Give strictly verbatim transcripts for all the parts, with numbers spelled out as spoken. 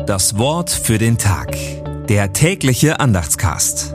Das Wort für den Tag. Der tägliche Andachtscast.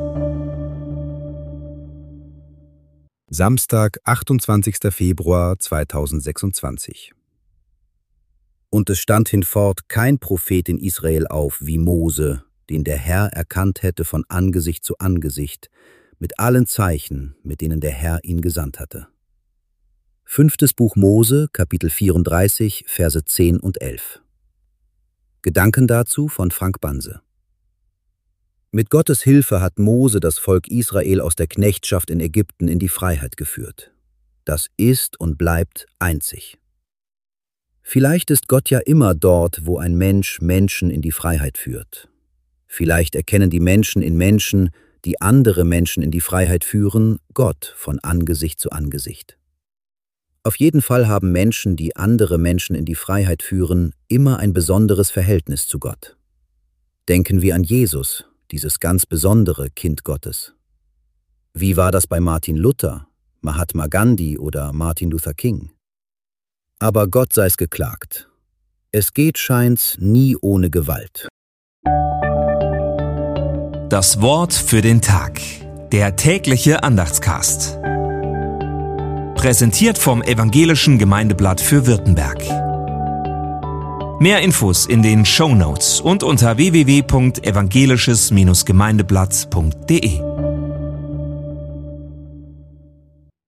Samstag, achtundzwanzigster Februar zweitausendsechsundzwanzig. Und es stand hinfort kein Prophet in Israel auf wie Mose, den der Herr erkannt hätte von Angesicht zu Angesicht, mit allen Zeichen, mit denen der Herr ihn gesandt hatte. Fünftes Buch Mose, Kapitel vierunddreißig, Verse zehn und elf. Gedanken dazu von Frank Banse. Mit Gottes Hilfe hat Mose das Volk Israel aus der Knechtschaft in Ägypten in die Freiheit geführt. Das ist und bleibt einzig. Vielleicht ist Gott ja immer dort, wo ein Mensch Menschen in die Freiheit führt. Vielleicht erkennen die Menschen in Menschen, die andere Menschen in die Freiheit führen, Gott von Angesicht zu Angesicht. Auf jeden Fall haben Menschen, die andere Menschen in die Freiheit führen, immer ein besonderes Verhältnis zu Gott. Denken wir an Jesus, dieses ganz besondere Kind Gottes. Wie war das bei Martin Luther, Mahatma Gandhi oder Martin Luther King? Aber Gott sei's geklagt. Es geht scheint's nie ohne Gewalt. Das Wort für den Tag. Der tägliche Andachtscast. Präsentiert vom Evangelischen Gemeindeblatt für Württemberg. Mehr Infos in den Shownotes und unter w w w punkt evangelisches Gemeindeblatt punkt de.